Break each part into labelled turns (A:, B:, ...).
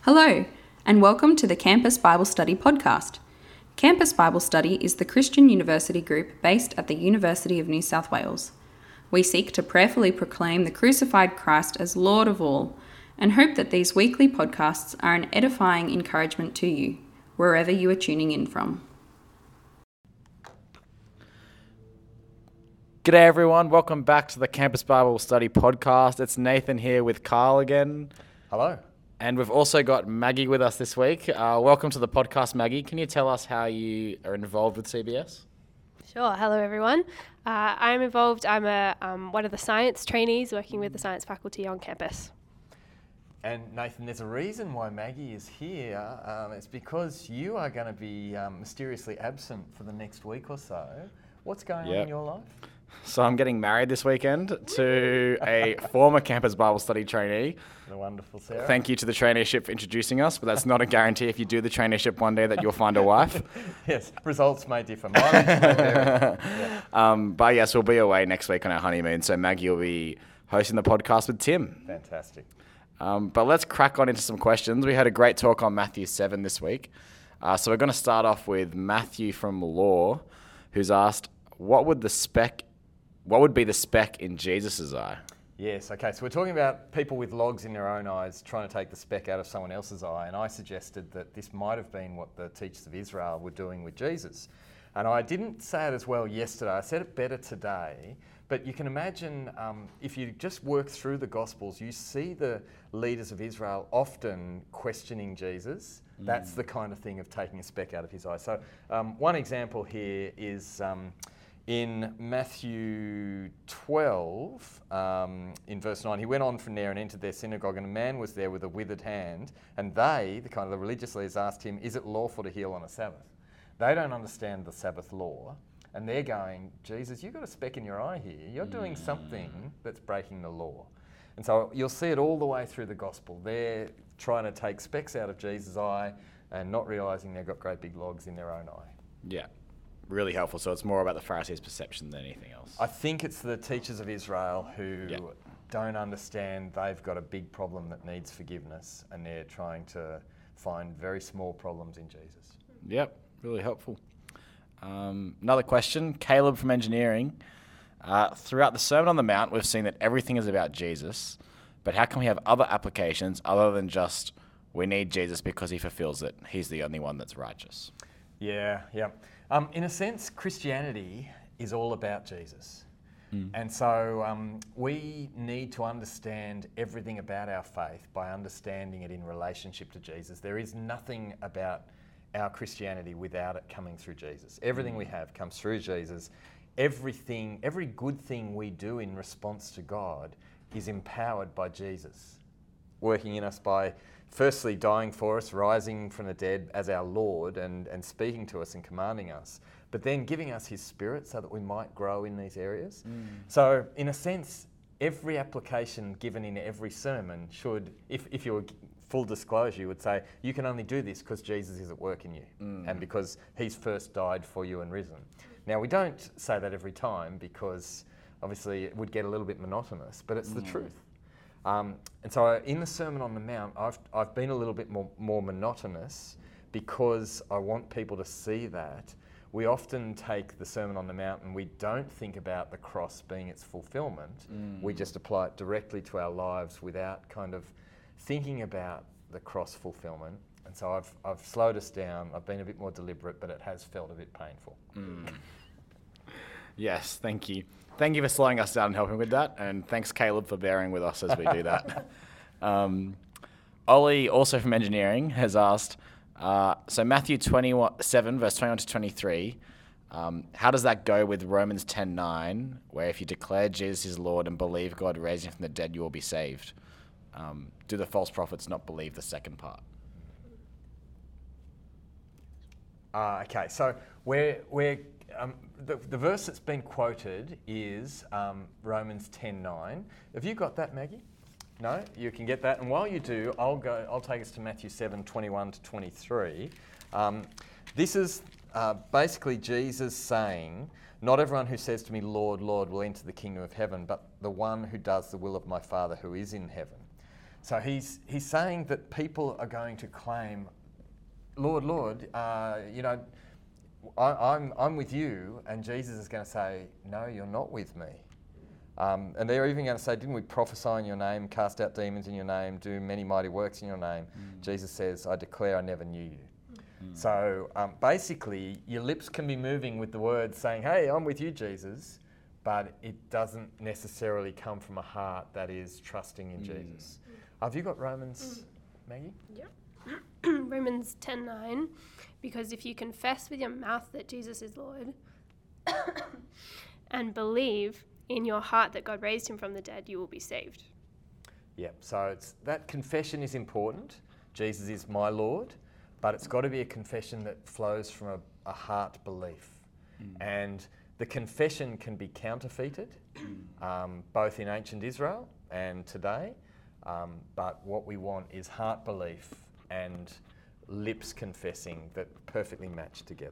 A: Hello, and welcome to the Campus Bible Study podcast. Campus Bible Study is the Christian university group based at the University of New South Wales. We seek to prayerfully proclaim the crucified Christ as Lord of all, and hope that these weekly podcasts are an edifying encouragement to you, wherever you are tuning in from.
B: G'day everyone, welcome back to the Campus Bible Study podcast. It's Nathan here with Carl again.
C: Hello.
B: And we've also got Maggie with us this week. Welcome to the podcast, Maggie. Can you tell us how you are involved with CBS?
D: Sure. Hello, everyone. I'm involved. I'm one of the science trainees working with the science faculty on campus.
C: And Nathan, there's a reason why Maggie is here. It's because you are going to be mysteriously absent for the next week or so. What's going on in your life?
B: So I'm getting married this weekend to a former Campus Bible Study trainee.
C: The wonderful Sarah.
B: Thank you to the traineeship for introducing us, but that's not a guarantee if you do the traineeship one day that you'll find a wife.
C: Yes, results may differ. Yeah.
B: But yes, we'll be away next week on our honeymoon, so Maggie will be hosting the podcast with Tim.
C: Fantastic.
B: But let's crack on into some questions. We had a great talk on Matthew 7 this week. So we're going to start off with Matthew from Law, who's asked, what would be the speck in Jesus' eye?
C: Yes, okay, so we're talking about people with logs in their own eyes trying to take the speck out of someone else's eye, and I suggested that this might have been what the teachers of Israel were doing with Jesus. And I didn't say it as well yesterday, I said it better today, but you can imagine if you just work through the Gospels, you see the leaders of Israel often questioning Jesus. That's the kind of thing of taking a speck out of his eye. So one example here is in Matthew 12, in verse 9, he went on from there and entered their synagogue, and a man was there with a withered hand, and they, the religious leaders, asked him, is it lawful to heal on a Sabbath? They don't understand the Sabbath law, and they're going, Jesus, you've got a speck in your eye here. You're doing something that's breaking the law. And so you'll see it all the way through the gospel. They're trying to take specks out of Jesus' eye and not realising they've got great big logs in their own eye.
B: Yeah. Really helpful. So it's more about the Pharisees' perception than anything else.
C: I think it's the teachers of Israel who don't understand they've got a big problem that needs forgiveness, and they're trying to find very small problems in Jesus.
B: Yep, really helpful. Another question, Caleb from engineering. Throughout the Sermon on the Mount, we've seen that everything is about Jesus, but how can we have other applications other than just we need Jesus because he fulfills it? He's the only one that's righteous.
C: Yeah. In a sense, Christianity is all about Jesus. And so we need to understand everything about our faith by understanding it in relationship to Jesus. There is nothing about our Christianity without it coming through Jesus. Everything we have comes through Jesus. Every good thing we do in response to God is empowered by Jesus, working in us by firstly dying for us, rising from the dead as our Lord and speaking to us and commanding us, but then giving us his Spirit so that we might grow in these areas. So in a sense, every application given in every sermon should, if you were full disclosure, you would say, you can only do this because Jesus is at work in you and because he's first died for you and risen. Now, we don't say that every time because obviously it would get a little bit monotonous, but it's the truth. And so in the Sermon on the Mount, I've been a little bit more monotonous because I want people to see that. We often take the Sermon on the Mount and we don't think about the cross being its fulfillment. We just apply it directly to our lives without kind of thinking about the cross fulfillment. And so I've slowed us down. I've been a bit more deliberate, but it has felt a bit painful.
B: Yes, thank you. Thank you for slowing us down and helping with that. And thanks, Caleb, for bearing with us as we do that. Ollie, also from engineering, has asked, so Matthew 7, verse 21 to 23, how does that go with Romans 10:9, where if you declare Jesus is Lord and believe God raised him from the dead, you will be saved? Do the false prophets not believe the second part?
C: Okay, so the verse that's been quoted is Romans 10:9. Have you got that, Maggie? No, you can get that. And while you do, I'll take us to Matthew 7:21 to 23. This is basically Jesus saying, "Not everyone who says to me, 'Lord, Lord,' will enter the kingdom of heaven, but the one who does the will of my Father who is in heaven." So he's saying that people are going to claim, Lord, Lord, I'm with you, and Jesus is going to say, no, you're not with me. And they're even going to say, didn't we prophesy in your name, cast out demons in your name, do many mighty works in your name? Jesus says, I declare I never knew you. So basically, your lips can be moving with the words saying, hey, I'm with you, Jesus, but it doesn't necessarily come from a heart that is trusting in Jesus. Have you got Romans, Maggie?
D: Yep. Romans 10:9, because if you confess with your mouth that Jesus is Lord and believe in your heart that God raised him from the dead, you will be saved.
C: Yep, so that confession is important. Jesus is my Lord, but it's got to be a confession that flows from a heart belief. And the confession can be counterfeited, both in ancient Israel and today, but what we want is heart belief and lips confessing that perfectly match together.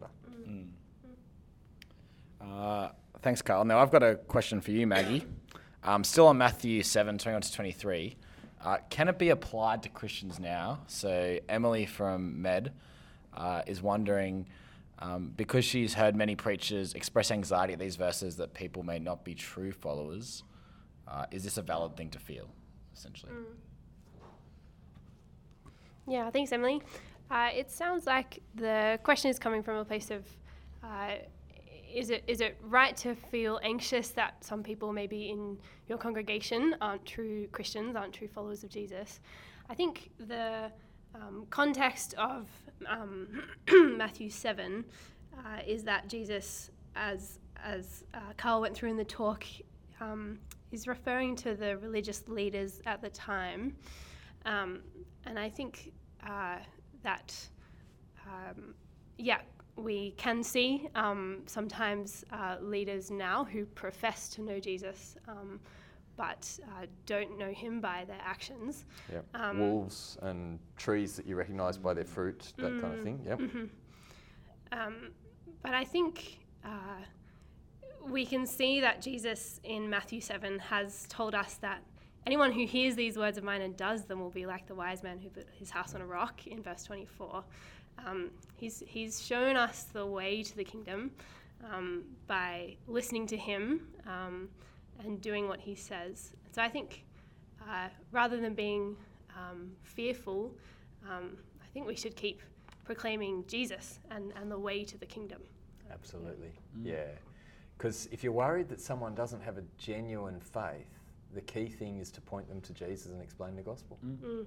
B: Thanks, Carl. Now, I've got a question for you, Maggie. Still on Matthew 7, 21 to 23. Can it be applied to Christians now? So Emily from Med is wondering, because she's heard many preachers express anxiety at these verses that people may not be true followers, is this a valid thing to feel, essentially?
D: Yeah, thanks, Emily. It sounds like the question is coming from a place of, is it right to feel anxious that some people maybe in your congregation aren't true Christians, aren't true followers of Jesus? I think the context of Matthew 7 is that Jesus, as Carl went through in the talk, is referring to the religious leaders at the time. And I think that, we can see sometimes leaders now who profess to know Jesus, but don't know him by their actions.
C: Yep. Wolves and trees that you recognise by their fruit, that kind of thing. Yep.
D: But I think we can see that Jesus in Matthew 7 has told us that anyone who hears these words of mine and does them will be like the wise man who built his house on a rock in verse 24. He's shown us the way to the kingdom by listening to him and doing what he says. So I think rather than being fearful, I think we should keep proclaiming Jesus and the way to the kingdom.
C: Absolutely, yeah. Because if you're worried that someone doesn't have a genuine faith, the key thing is to point them to Jesus and explain the gospel.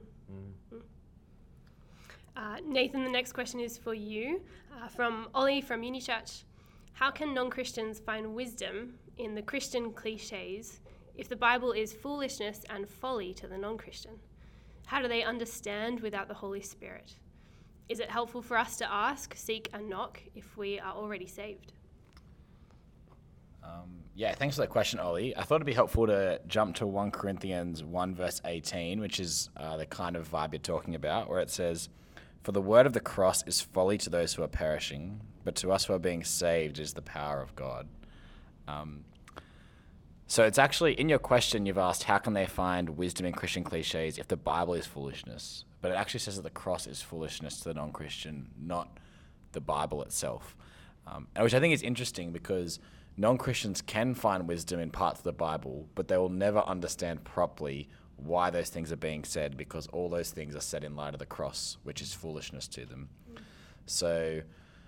D: Nathan, the next question is for you. From Ollie from Unichurch. How can non-Christians find wisdom in the Christian cliches if the Bible is foolishness and folly to the non-Christian? How do they understand without the Holy Spirit? Is it helpful for us to ask, seek, and knock if we are already saved?
B: Thanks for that question, Ollie. I thought it'd be helpful to jump to 1 Corinthians 1 verse 18, which is the kind of vibe you're talking about, where it says, "For the word of the cross is folly to those who are perishing, but to us who are being saved is the power of God." So it's actually, in your question, you've asked, how can they find wisdom in Christian cliches if the Bible is foolishness? But it actually says that the cross is foolishness to the non-Christian, not the Bible itself. Which I think is interesting because non-Christians can find wisdom in parts of the Bible, but they will never understand properly why those things are being said because all those things are said in light of the cross, which is foolishness to them. So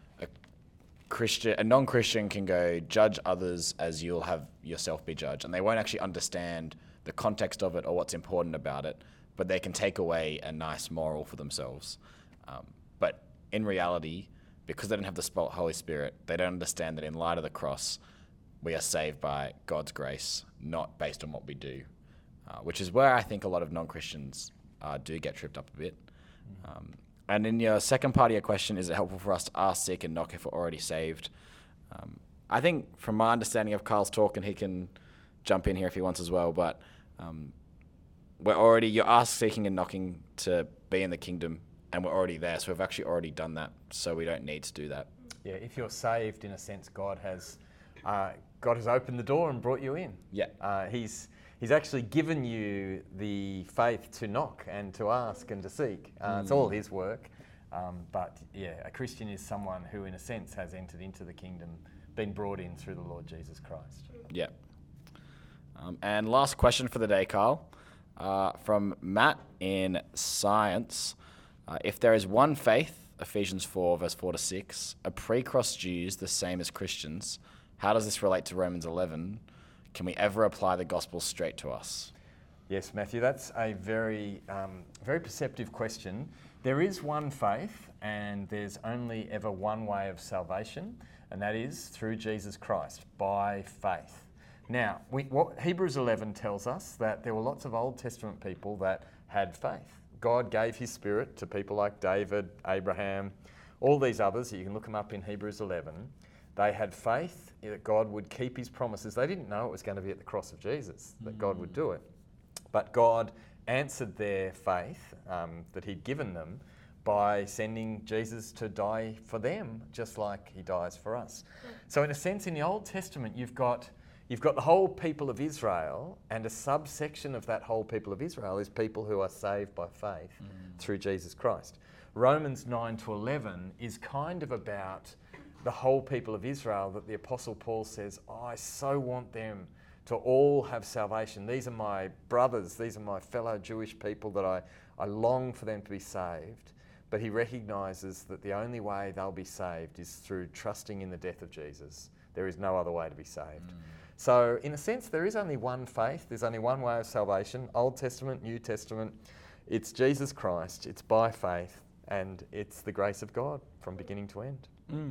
B: a non-Christian can go, judge others as you'll have yourself be judged, and they won't actually understand the context of it or what's important about it, but they can take away a nice moral for themselves. But in reality, because they don't have the Holy Spirit, they don't understand that in light of the cross, we are saved by God's grace, not based on what we do, which is where I think a lot of non-Christians do get tripped up a bit. And in your second part of your question, is it helpful for us to ask, seek, and knock if we're already saved? I think from my understanding of Carl's talk, and he can jump in here if he wants as well, but you're asked, seeking, and knocking to be in the kingdom, and we're already there, so we've actually already done that, so we don't need to do that.
C: Yeah, if you're saved, in a sense, God has opened the door and brought you in.
B: Yeah.
C: He's He's actually given you the faith to knock and to ask and to seek. It's all his work. But yeah, a Christian is someone who, in a sense, has entered into the kingdom, been brought in through the Lord Jesus Christ.
B: Yeah. And last question for the day, Carl, from Matt in Science. If there is one faith, Ephesians 4, verse 4 to 6, a pre-cross Jews the same as Christians, how does this relate to Romans 11? Can we ever apply the gospel straight to us?
C: Yes, Matthew, that's a very, very perceptive question. There is one faith, and there's only ever one way of salvation, and that is through Jesus Christ, by faith. Now, what Hebrews 11 tells us, that there were lots of Old Testament people that had faith. God gave his Spirit to people like David, Abraham, all these others. You can look them up in Hebrews 11. They had faith that God would keep his promises. They didn't know it was going to be at the cross of Jesus, that God would do it. But God answered their faith that he'd given them by sending Jesus to die for them, just like he dies for us. So in a sense, in the Old Testament, you've got the whole people of Israel, and a subsection of that whole people of Israel is people who are saved by faith through Jesus Christ. Romans 9 to 11 is kind of about the whole people of Israel, that the Apostle Paul says, I so want them to all have salvation. These are my brothers, these are my fellow Jewish people that I long for them to be saved. But he recognises that the only way they'll be saved is through trusting in the death of Jesus. There is no other way to be saved. So in a sense, there is only one faith, there's only one way of salvation, Old Testament, New Testament. It's Jesus Christ, it's by faith, and it's the grace of God from beginning to end.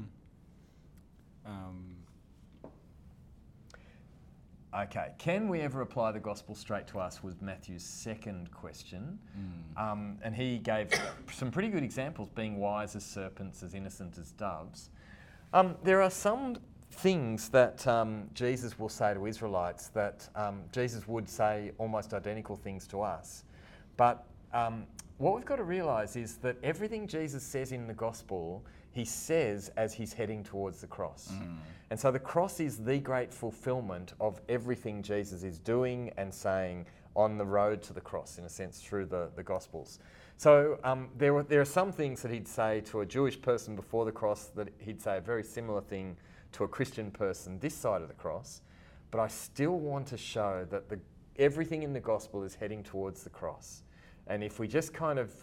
C: Okay, can we ever apply the gospel straight to us was Matthew's second question. And he gave some pretty good examples, being wise as serpents, as innocent as doves. There are some things that Jesus will say to Israelites that Jesus would say almost identical things to us. But what we've got to realise is that everything Jesus says in the gospel, he says as he's heading towards the cross. And so the cross is the great fulfilment of everything Jesus is doing and saying on the road to the cross, in a sense, through the Gospels. So there are some things that he'd say to a Jewish person before the cross that he'd say a very similar thing to a Christian person this side of the cross. But I still want to show that everything in the Gospel is heading towards the cross. And if we just kind of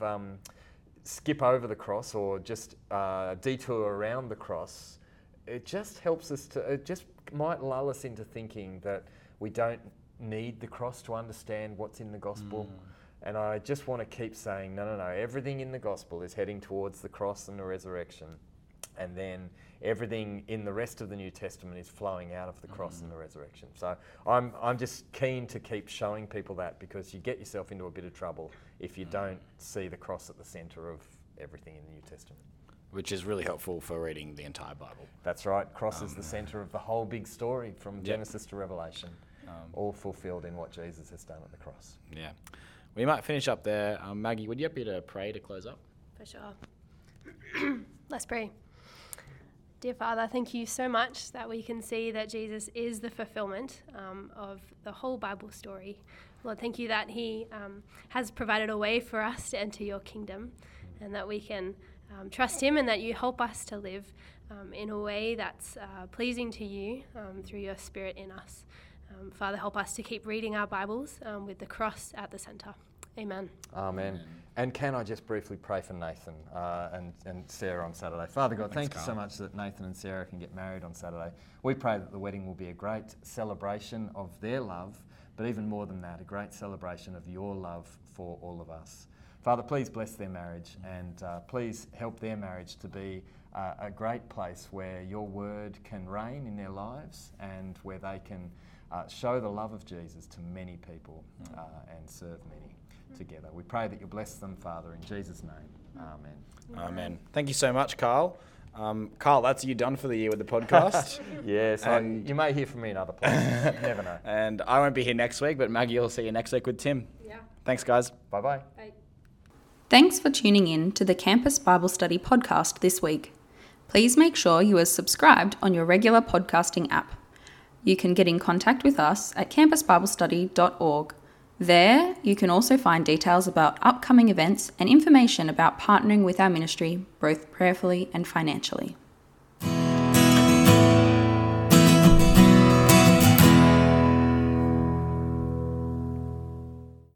C: skip over the cross or just detour around the cross, it just helps us to, it just might lull us into thinking that we don't need the cross to understand what's in the gospel. And I just want to keep saying, no, everything in the gospel is heading towards the cross and the resurrection. And then everything in the rest of the New Testament is flowing out of the cross and the resurrection. So I'm just keen to keep showing people that, because you get yourself into a bit of trouble if you don't see the cross at the centre of everything in the New Testament.
B: Which is really helpful for reading the entire Bible.
C: That's right. Cross is the centre of the whole big story from Genesis to Revelation, all fulfilled in what Jesus has done at the cross.
B: Yeah. We might finish up there. Maggie, would you be able to pray to close up?
D: For sure. Let's pray. Dear Father, thank you so much that we can see that Jesus is the fulfillment of the whole Bible story. Lord, thank you that he has provided a way for us to enter your kingdom, and that we can trust him, and that you help us to live in a way that's pleasing to you through your Spirit in us. Father, help us to keep reading our Bibles with the cross at the centre. Amen.
C: Amen. And can I just briefly pray for Nathan and Sarah on Saturday? Father God, thank you so much that Nathan and Sarah can get married on Saturday. We pray that the wedding will be a great celebration of their love, but even more than that, a great celebration of your love for all of us. Father, please bless their marriage, and please help their marriage to be a great place where your word can reign in their lives, and where they can show the love of Jesus to many people and serve many together. We pray that you bless them, Father, in Jesus' name. Amen.
B: Amen. Thank you so much, Carl. Carl, that's you done for the year with the podcast.
C: Yes, you may hear from me in other places. You never know.
B: And I won't be here next week, but Maggie will see you next week with Tim.
D: Yeah.
B: Thanks, guys.
C: Bye-bye.
D: Bye.
A: Thanks for tuning in to the Campus Bible Study podcast this week. Please make sure you are subscribed on your regular podcasting app. You can get in contact with us at campusbiblestudy.org. There, you can also find details about upcoming events and information about partnering with our ministry, both prayerfully and financially.